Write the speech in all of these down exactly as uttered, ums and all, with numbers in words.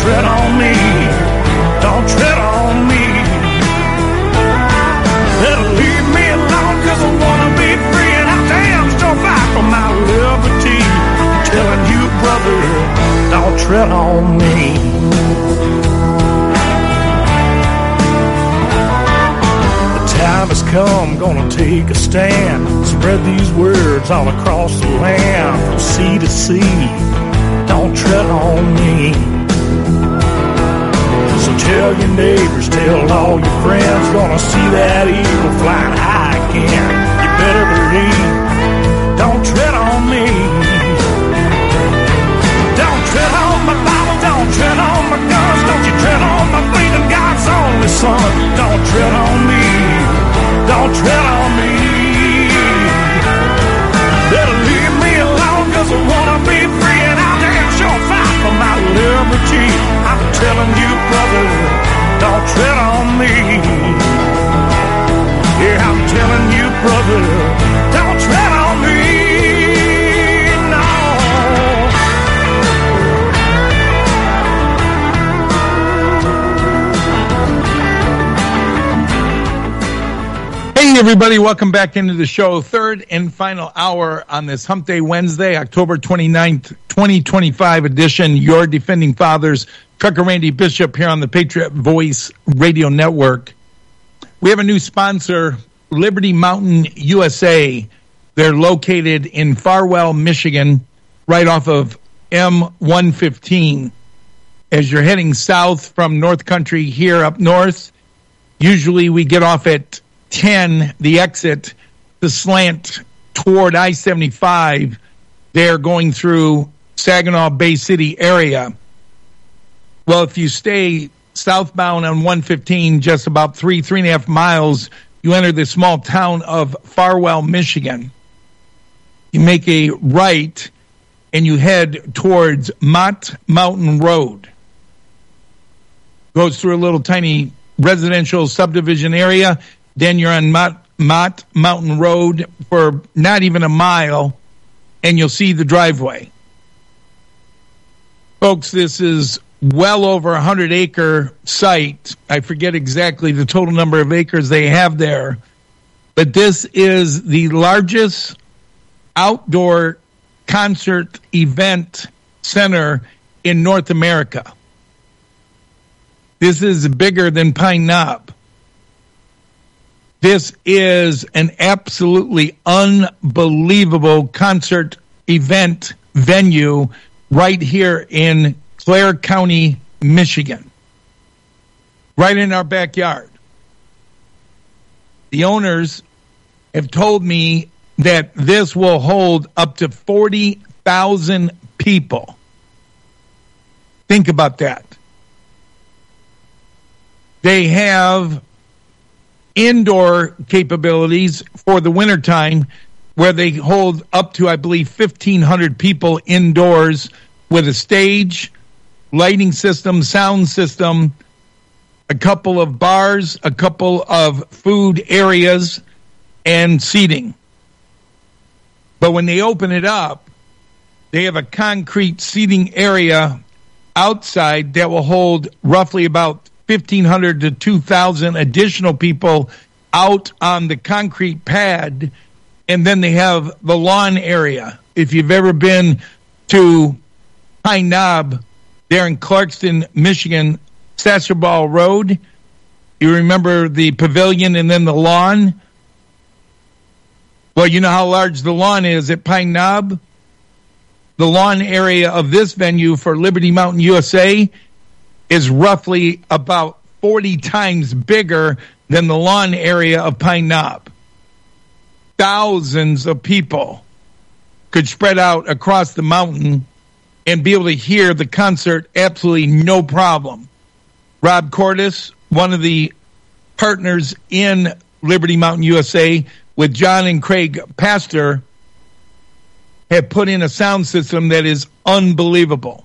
tread on me. Don't tread on me. Better leave me alone, cause I wanna be free, and I damn sure fight for my liberty. I'm telling you, brother, don't tread on me. The time has come, gonna take a stand. Spread these words all across the land, from sea to sea. Don't tread on me. So tell your neighbors, tell all your friends, gonna see that eagle flying high again. You better believe, don't tread on me. Don't tread on my Bible, don't tread on my guns, don't you tread on my freedom, God's only son. Don't tread on me, don't tread on me. Better leave me alone, cause I wanna be free, and I'll damn sure fight for my liberty. I'm telling you, brother, don't tread on me. Yeah, I'm telling you, brother, don't tread on me. No. Hey, everybody, welcome back into the show. Third and final hour on this Hump Day Wednesday, October twenty-ninth, twenty twenty-five edition. Your Defending Fathers, Trucker Randy Bishop here on the Patriot Voice Radio Network. We have a new sponsor, Liberty Mountain U S A. They're located in Farwell, Michigan, right off of M one fifteen. As you're heading south from North Country here up north, usually we get off at ten, the exit, the slant toward I seventy-five. They're going through Saginaw Bay City area. Well, if you stay southbound on one fifteen, just about three, three and a half miles, you enter the small town of Farwell, Michigan. You make a right and you head towards Mott Mountain Road. Goes through a little tiny residential subdivision area. Then you're on Mott, Mott Mountain Road for not even a mile, and you'll see the driveway. Folks, this is well over a hundred acre site. I forget exactly the total number of acres they have there, but this is the largest outdoor concert event center in North America. This is bigger than Pine Knob. This is an absolutely unbelievable concert event venue right here in Clare County, Michigan. Right in our backyard. The owners have told me that this will hold up to forty thousand people. Think about that. They have indoor capabilities for the wintertime where they hold up to, I believe, fifteen hundred people indoors with a stage, lighting system, sound system, a couple of bars, a couple of food areas, and seating. But when they open it up, they have a concrete seating area outside that will hold roughly about fifteen hundred to two thousand additional people out on the concrete pad, and then they have the lawn area. If you've ever been to Pine Knob there in Clarkston, Michigan, Sasserball Road, you remember the pavilion and then the lawn? Well, you know how large the lawn is at Pine Knob? The lawn area of this venue for Liberty Mountain U S A is roughly about forty times bigger than the lawn area of Pine Knob. Thousands of people could spread out across the mountain and be able to hear the concert absolutely no problem. Rob Cordes, one of the partners in Liberty Mountain U S A, with John and Craig Pastor, have put in a sound system that is unbelievable.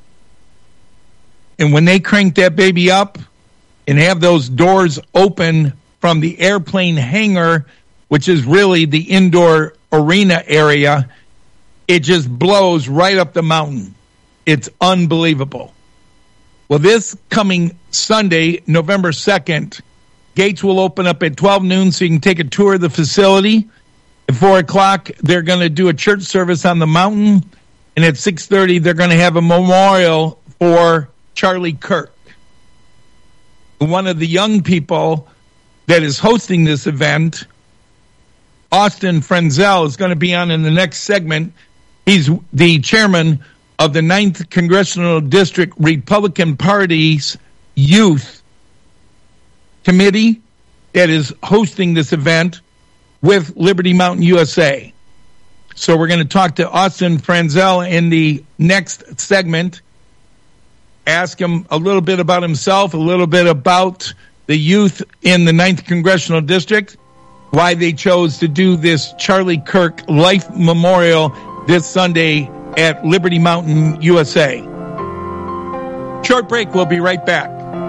And when they crank that baby up and have those doors open from the airplane hangar, which is really the indoor arena area, it just blows right up the mountain. It's unbelievable. Well, this coming Sunday, November second, gates will open up at twelve noon, so you can take a tour of the facility. At four o'clock, they're going to do a church service on the mountain. And at six thirty, they're going to have a memorial for Charlie Kirk. One of the young people that is hosting this event, Austin Frenzel, is going to be on in the next segment. He's the chairman of the ninth Congressional District Republican Party's Youth Committee that is hosting this event with Liberty Mountain U S A. So we're going to talk to Austin Frenzel in the next segment, ask him a little bit about himself, a little bit about the youth in the ninth Congressional District, why they chose to do this Charlie Kirk Life Memorial this Sunday at Liberty Mountain U S A. Short break, we'll be right back.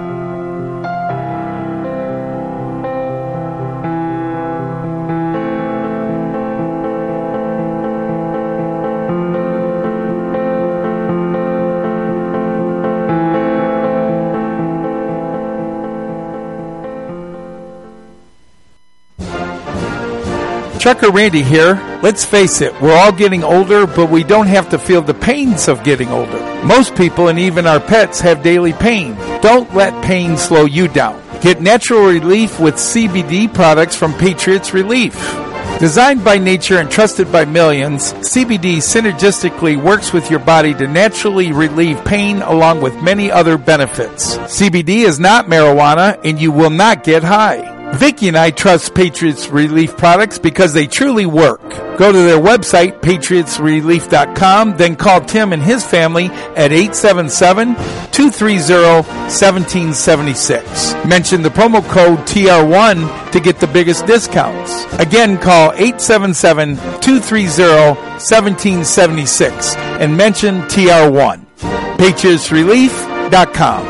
Trucker Randy here. Let's face it, we're all getting older, but we don't have to feel the pains of getting older. Most people and even our pets have daily pain. Don't let pain slow you down. Get natural relief with C B D products from Patriots Relief. Designed by nature and trusted by millions, C B D synergistically works with your body to naturally relieve pain along with many other benefits. C B D is not marijuana and you will not get high. Vicki and I trust Patriots Relief products because they truly work. Go to their website, patriots relief dot com, then call Tim and his family at eight seven seven, two three zero, one seven seven six. Mention the promo code T R one to get the biggest discounts. Again, call eight seven seven, two three zero, one seven seven six and mention T R one. patriots relief dot com.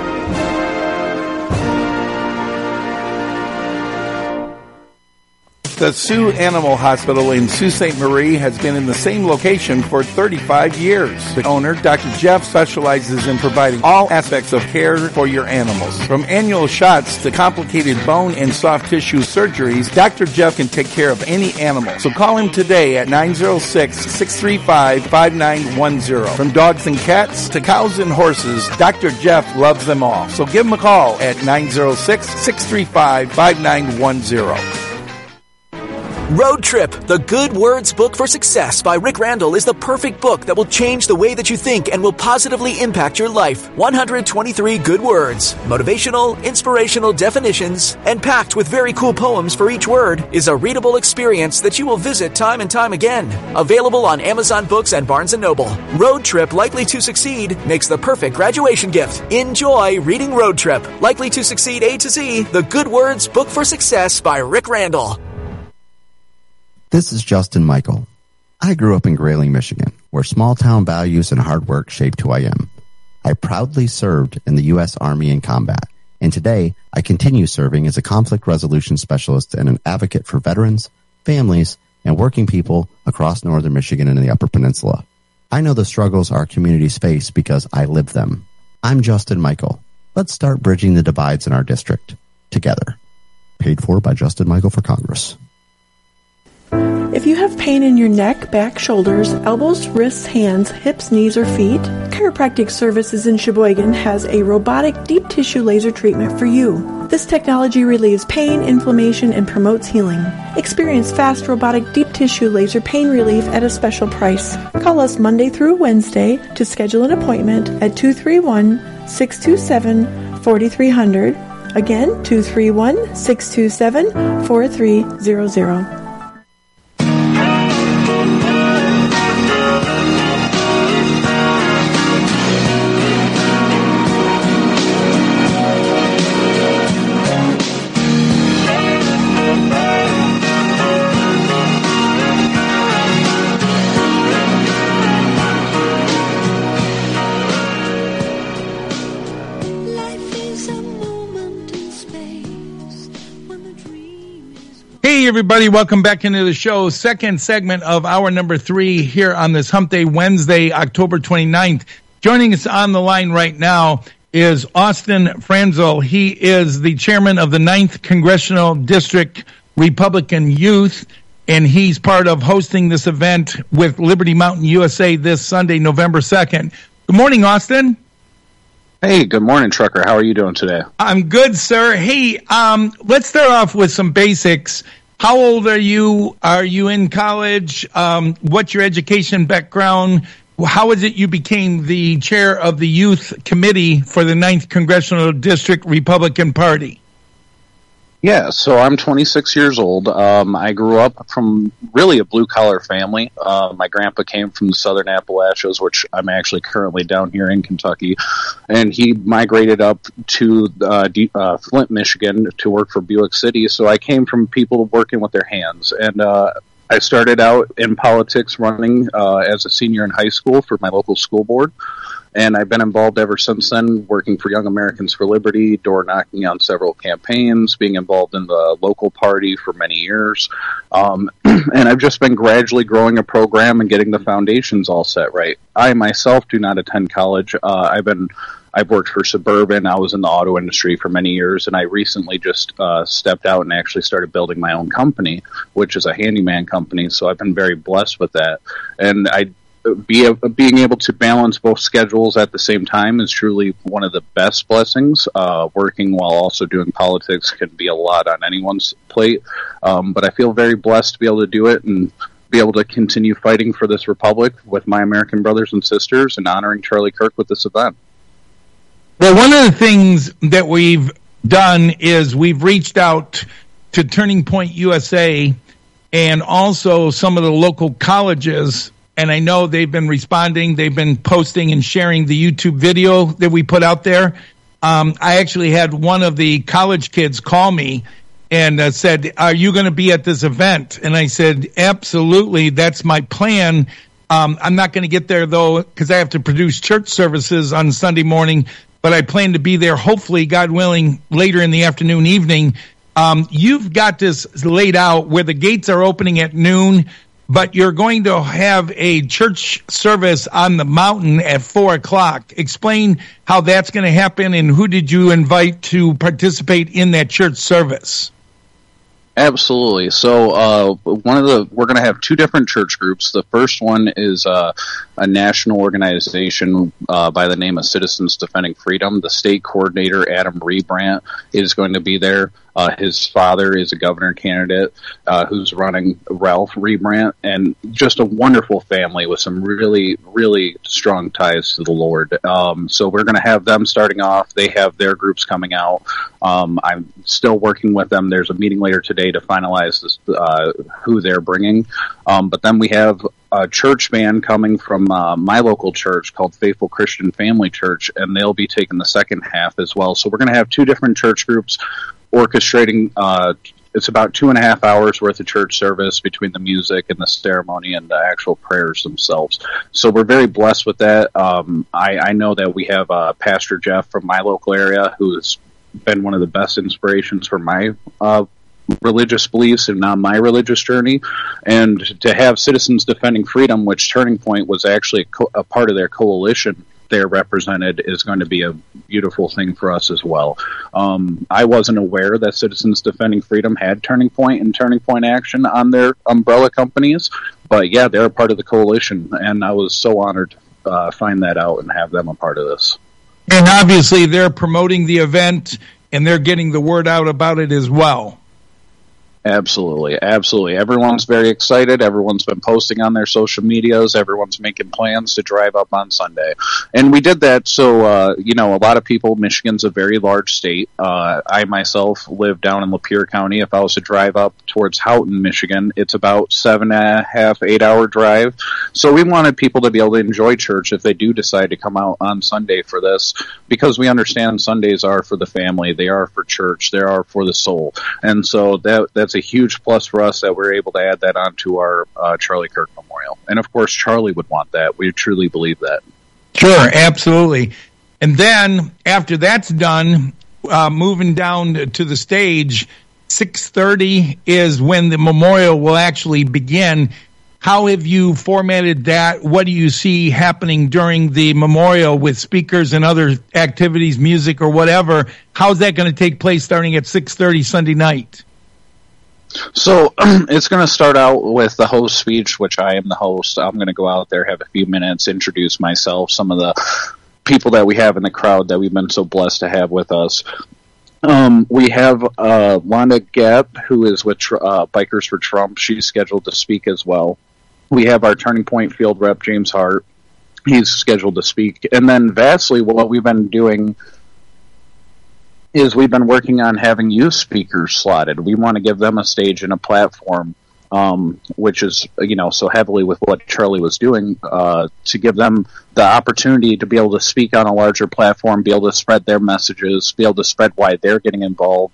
The Sioux Animal Hospital in Sault Ste. Marie has been in the same location for thirty-five years. The owner, Doctor Jeff, specializes in providing all aspects of care for your animals. From annual shots to complicated bone and soft tissue surgeries, Doctor Jeff can take care of any animal. So call him today at nine oh six, six three five, five nine one oh. From dogs and cats to cows and horses, Doctor Jeff loves them all. So give him a call at nine oh six, six three five, five nine one oh. Road Trip, the Good Words Book for Success by Rick Randall is the perfect book that will change the way that you think and will positively impact your life. one hundred twenty-three good words, motivational, inspirational definitions, and packed with very cool poems for each word is a readable experience that you will visit time and time again. Available on Amazon Books and Barnes and Noble. Road Trip, Likely to Succeed makes the perfect graduation gift. Enjoy reading Road Trip, Likely to Succeed A to Z, the Good Words Book for Success by Rick Randall. This is Justin Michael. I grew up in Grayling, Michigan, where small-town values and hard work shaped who I am. I proudly served in the U S Army in combat, and today I continue serving as a conflict resolution specialist and an advocate for veterans, families, and working people across northern Michigan and the Upper Peninsula. I know the struggles our communities face because I live them. I'm Justin Michael. Let's start bridging the divides in our district together. Paid for by Justin Michael for Congress. If you have pain in your neck, back, shoulders, elbows, wrists, hands, hips, knees, or feet, Chiropractic Services in Sheboygan has a robotic deep tissue laser treatment for you. This technology relieves pain, inflammation, and promotes healing. Experience fast robotic deep tissue laser pain relief at a special price. Call us Monday through Wednesday to schedule an appointment at two three one, six two seven, four three zero zero. Again, two three one, six two seven, four three zero zero. Hey, everybody. Welcome back into the show. Second segment of hour number three here on this Hump Day Wednesday, October twenty-ninth. Joining us on the line right now is Austin Franzel. He is the chairman of the ninth Congressional District Republican Youth, and he's part of hosting this event with Liberty Mountain U S A this Sunday, November second. Good morning, Austin. Hey, good morning, Trucker. How are you doing today? I'm good, sir. Hey, um, let's start off with some basics. How old are you? Are you in college? Um, what's your education background? How is it you became the chair of the youth committee for the ninth Congressional District Republican Party? Yeah, so I'm twenty-six years old. Um, I grew up from really a blue-collar family. Uh, my grandpa came from the southern Appalachians, which I'm actually currently down here in Kentucky, and he migrated up to uh, D- uh, Flint, Michigan to work for Buick City, so I came from people working with their hands, and uh, I started out in politics running uh, as a senior in high school for my local school board. And I've been involved ever since then, working for Young Americans for Liberty, door knocking on several campaigns, being involved in the local party for many years. Um, and I've just been gradually growing a program and getting the foundations all set right. I myself do not attend college. Uh, I've been, I've worked for Suburban. I was in the auto industry for many years, and I recently just uh, stepped out and actually started building my own company, which is a handyman company. So I've been very blessed with that. And I Be a, being able to balance both schedules at the same time is truly one of the best blessings. Uh, working while also doing politics can be a lot on anyone's plate, um, but I feel very blessed to be able to do it and be able to continue fighting for this republic with my American brothers and sisters and honoring Charlie Kirk with this event. Well, one of the things that we've done is we've reached out to Turning Point U S A and also some of the local colleges. And I know they've been responding. They've been posting and sharing the YouTube video that we put out there. Um, I actually had one of the college kids call me and uh, said, are you going to be at this event? And I said, absolutely. That's my plan. Um, I'm not going to get there, though, because I have to produce church services on Sunday morning. But I plan to be there, hopefully, God willing, later in the afternoon, evening. Um, you've got this laid out where the gates are opening at noon. But you're going to have a church service on the mountain at four o'clock. Explain how that's going to happen and who did you invite to participate in that church service? Absolutely. So, uh, one of the, we're going to have two different church groups. The first one is, uh, a national organization, uh, by the name of Citizens Defending Freedom. The state coordinator, Adam Rebrandt, is going to be there. Uh, his father is a governor candidate, uh, who's running, Ralph Rebrandt, and just a wonderful family with some really, really strong ties to the Lord. Um, so we're going to have them starting off. They have their groups coming out. Um, I'm still working with them. There's a meeting later today to finalize this, uh, who they're bringing. Um, but then we have a church band coming from uh, my local church called Faithful Christian Family Church, and they'll be taking the second half as well. So we're going to have two different church groups orchestrating. Uh, it's about two and a half hours worth of church service between the music and the ceremony and the actual prayers themselves. So we're very blessed with that. Um, I, I know that we have uh, Pastor Jeff from my local area who has been one of the best inspirations for my uh religious beliefs and on my religious journey, and to have Citizens Defending Freedom, which Turning Point was actually a, co- a part of their coalition they're represented, is going to be a beautiful thing for us as well. Um, I wasn't aware that Citizens Defending Freedom had Turning Point and Turning Point Action on their umbrella companies, but yeah, they're a part of the coalition, and I was so honored to uh, find that out and have them a part of this. And obviously they're promoting the event and they're getting the word out about it as well. Absolutely, absolutely. Everyone's very excited. Everyone's been posting on their social medias. Everyone's making plans to drive up on Sunday. And we did that so, uh, you know, a lot of people, Michigan's a very large state. Uh, I myself live down in Lapeer County. If I was to drive up towards Houghton, Michigan, it's about seven and a half, eight hour drive. So we wanted people to be able to enjoy church if they do decide to come out on Sunday for this, because we understand Sundays are for the family. They are for church. They are for the soul. And so that that's a huge plus for us that we're able to add that onto our uh, Charlie Kirk Memorial. And of course, Charlie would want that. We truly believe that. Sure, absolutely. And then after that's done, uh, moving down to the stage, six thirty is when the memorial will actually begin. How have you formatted that? What do you see happening during the memorial with speakers and other activities, music or whatever? How's that going to take place starting at six thirty Sunday night? So it's going to start out with the host speech, which I am the host. I'm going to go out there, have a few minutes, introduce myself, some of the people that we have in the crowd that we've been so blessed to have with us. Um, we have uh, Wanda Gapp, who is with uh, Bikers for Trump. She's scheduled to speak as well. We have our Turning Point field rep, James Hart. He's scheduled to speak. And then vastly, what we've been doing is we've been working on having youth speakers slotted. We want to give them a stage and a platform, um, which is, you know, so heavily with what Charlie was doing, uh, to give them the opportunity to be able to speak on a larger platform, be able to spread their messages, be able to spread why they're getting involved.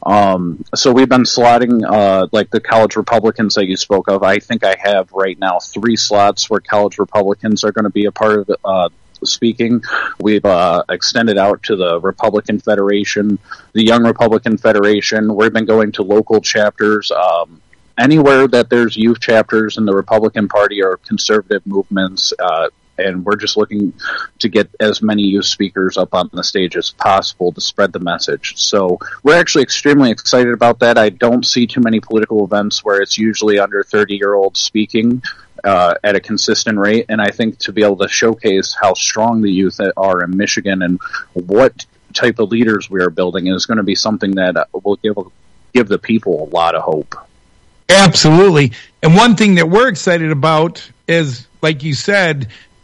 Um, so we've been slotting, uh, like the college Republicans that you spoke of. I think I have right now three slots where college Republicans are going to be a part of, uh, speaking. We've uh, extended out to the Republican Federation, the Young Republican Federation. We've been going to local chapters. Um, anywhere that there's youth chapters in the Republican Party or conservative movements, uh, and we're just looking to get as many youth speakers up on the stage as possible to spread the message. So we're actually extremely excited about that. I don't see too many political events where it's usually under thirty-year-olds speaking Uh, at a consistent rate, and I think to be able to showcase how strong the youth are in Michigan and what type of leaders we are building is going to be something that will give give the people a lot of hope. Absolutely. And one thing that we're excited about is, like you said,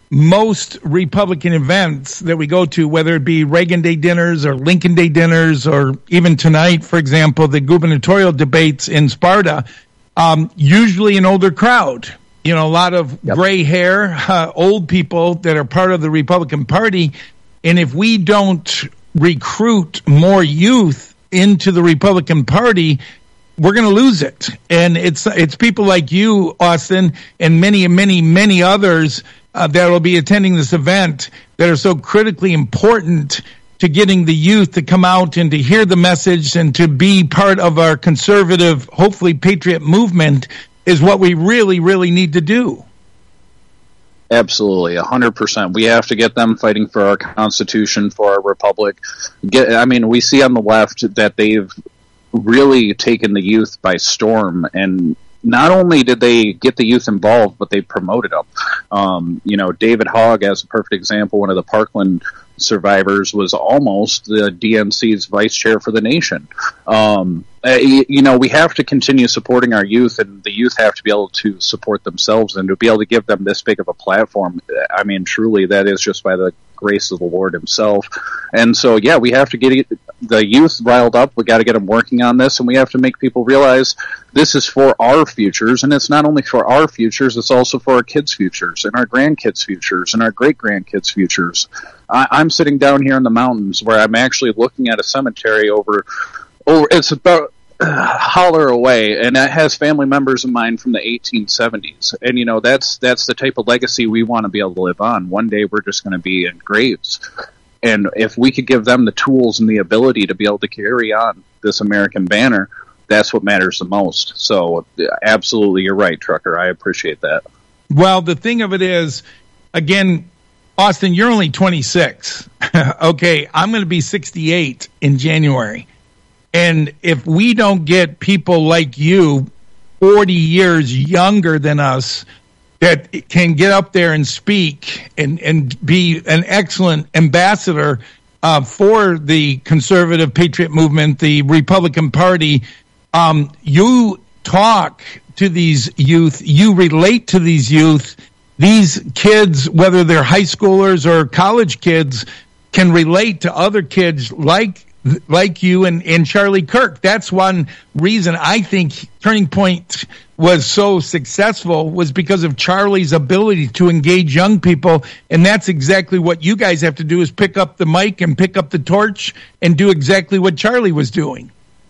most Republican events that we go to, whether it be Reagan Day dinners or Lincoln Day dinners, or even tonight, for example, the gubernatorial debates in Sparta, um, usually an older crowd. You know, a lot of yep. gray hair, uh, old people that are part of the Republican Party. And if we don't recruit more youth into the Republican Party, we're going to lose it. And it's it's people like you, Austin, and many, many, many others uh, that will be attending this event that are so critically important to getting the youth to come out and to hear the message and to be part of our conservative, hopefully patriot movement is what we really, really need to do. Absolutely, one hundred percent. We have to get them fighting for our Constitution, for our Republic. Get, I mean, we see on the left that they've really taken the youth by storm, and not only did they get the youth involved, but they promoted them. Um, you know, David Hogg, as a perfect example, one of the Parkland survivors, was almost the D N C's vice chair for the nation. Um, you know, we have to continue supporting our youth, and the youth have to be able to support themselves, and to be able to give them this big of a platform. I mean, truly, that is just by the grace of the Lord himself. And so, yeah, we have to get the youth riled up. We got to get them working on this, and we have to make people realize this is for our futures, and it's not only for our futures, it's also for our kids' futures and our grandkids' futures and our great-grandkids' futures. I, I'm sitting down here in the mountains where I'm actually looking at a cemetery over, over it's about a holler away, and it has family members of mine from the eighteen seventies. And, you know, that's that's the type of legacy we want to be able to live on. One day we're just going to be in graves. And if we could give them the tools and the ability to be able to carry on this American banner, that's what matters the most. So, absolutely, you're right, Trucker. I appreciate that. Well, the thing of it is, again, Austin, you're only twenty-six. Okay, I'm going to be sixty-eight in January. And if we don't get people like you, forty years younger than us, that can get up there and speak and, and be an excellent ambassador uh, for the conservative patriot movement, the Republican Party, um, you talk to these youth, you relate to these youth. These kids, whether they're high schoolers or college kids, can relate to other kids like like you and, and Charlie Kirk. That's one reason I think Turning Point was so successful, was because of Charlie's ability to engage young people. And that's exactly what you guys have to do, is pick up the mic and pick up the torch and do exactly what Charlie was doing.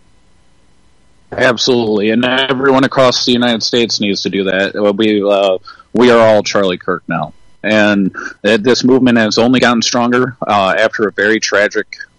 Absolutely. And everyone across the United States needs to do that. We, uh, we are all Charlie Kirk now. And this movement has only gotten stronger uh, after a very tragic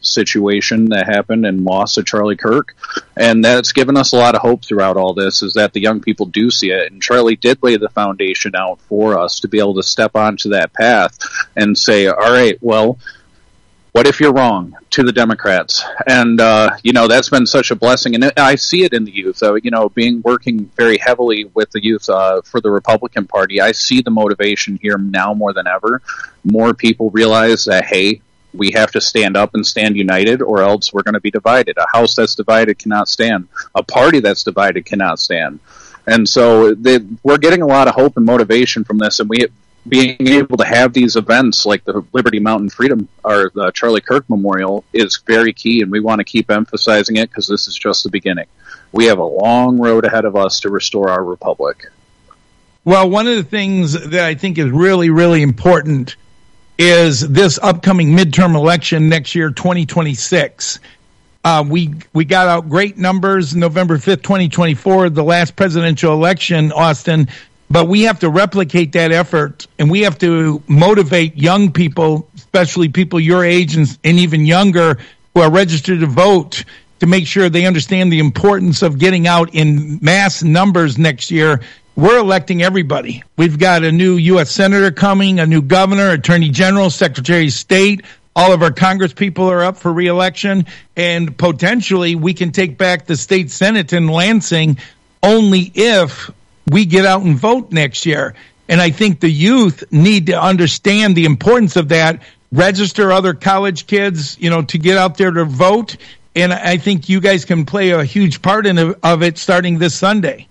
situation that happened and loss of Charlie Kirk. And that's given us a lot of hope throughout all this, is that the young people do see it. And Charlie did lay the foundation out for us to be able to step onto that path and say, all right, well, what if you're wrong, to the Democrats? And, uh, you know, that's been such a blessing. And I see it in the youth, uh, you know, being working very heavily with the youth uh, for the Republican Party. I see the motivation here now more than ever. More people realize that, hey, we have to stand up and stand united, or else we're going to be divided. A house that's divided cannot stand. A party that's divided cannot stand. And so they, we're getting a lot of hope and motivation from this, and we being able to have these events like the Liberty Mountain Freedom or the Charlie Kirk Memorial is very key, and we want to keep emphasizing it because this is just the beginning. We have a long road ahead of us to restore our republic. Well, one of the things that I think is really, really important is this upcoming midterm election next year, twenty twenty-six. Uh, we we got out great numbers November fifth, twenty twenty-four, the last presidential election, Austin. But we have to replicate that effort, and we have to motivate young people, especially people your age and, and even younger, who are registered to vote, to make sure they understand the importance of getting out in mass numbers next year. We're electing everybody. We've got a new U S senator coming, a new governor, attorney general, secretary of state. All of our Congress people are up for re-election, and potentially we can take back the state Senate in Lansing only if we get out and vote next year. And I think the youth need to understand the importance of that, register other college kids, you know, to get out there to vote. And I think you guys can play a huge part in it, of it starting this Sunday.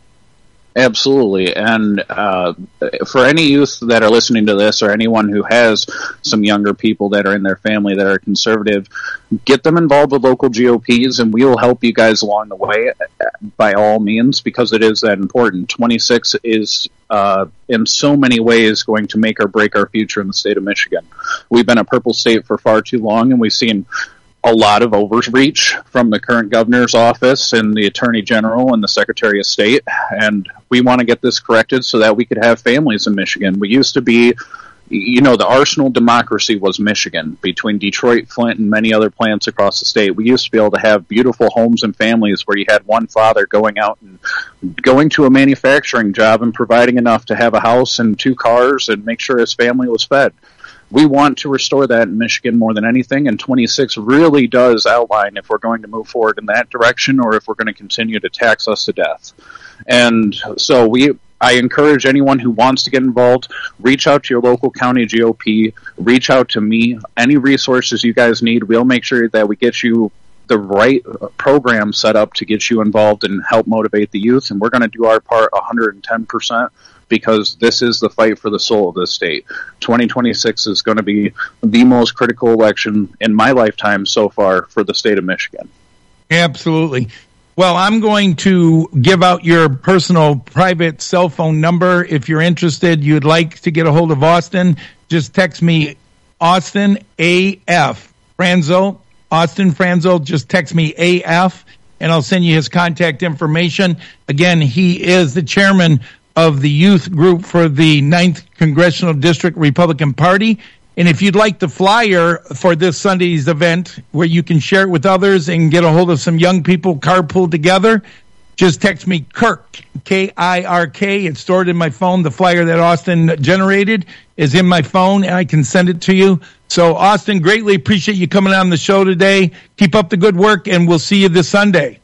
Absolutely. And uh, for any youth that are listening to this, or anyone who has some younger people that are in their family that are conservative, get them involved with local G O Ps, and we will help you guys along the way by all means, because it is that important. twenty-six is uh, in so many ways going to make or break our future in the state of Michigan. We've been a purple state for far too long, and we've seen a lot of overreach from the current governor's office and the attorney general and the secretary of state. And we want to get this corrected so that we could have families in Michigan. We used to be, you know, the arsenal democracy was Michigan, between Detroit, Flint, and many other plants across the state. We used to be able to have beautiful homes and families where you had one father going out and going to a manufacturing job and providing enough to have a house and two cars and make sure his family was fed. We want to restore that in Michigan more than anything, and twenty-six really does outline if we're going to move forward in that direction or if we're going to continue to tax us to death. And so we, I encourage anyone who wants to get involved, reach out to your local county G O P, reach out to me. Any resources you guys need, we'll make sure that we get you the right program set up to get you involved and help motivate the youth. And we're going to do our part one hundred ten percent. Because this is the fight for the soul of this state. twenty twenty-six is going to be the most critical election in my lifetime so far for the state of Michigan. Absolutely. Well, I'm going to give out your personal private cell phone number. If you're interested, you'd like to get a hold of Austin, just text me Austin A F Franzo. Austin Franzo, just text me A F, and I'll send you his contact information. Again, he is the chairman of the youth group for the ninth Congressional District Republican Party. And if you'd like the flyer for this Sunday's event, where you can share it with others and get a hold of some young people carpool together, just text me Kirk, K I R K. It's stored in my phone. The flyer that Austin generated is in my phone, and I can send it to you. So, Austin, greatly appreciate you coming on the show today. Keep up the good work, and we'll see you this Sunday.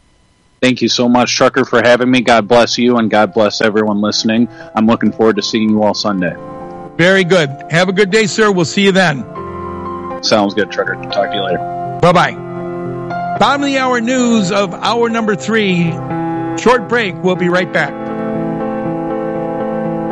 Thank you so much, Trucker, for having me. God bless you, and God bless everyone listening. I'm looking forward to seeing you all Sunday. Very good. Have a good day, sir. We'll see you then. Sounds good, Trucker. Talk to you later. Bye-bye. Bottom of the hour news of hour number three. Short break. We'll be right back.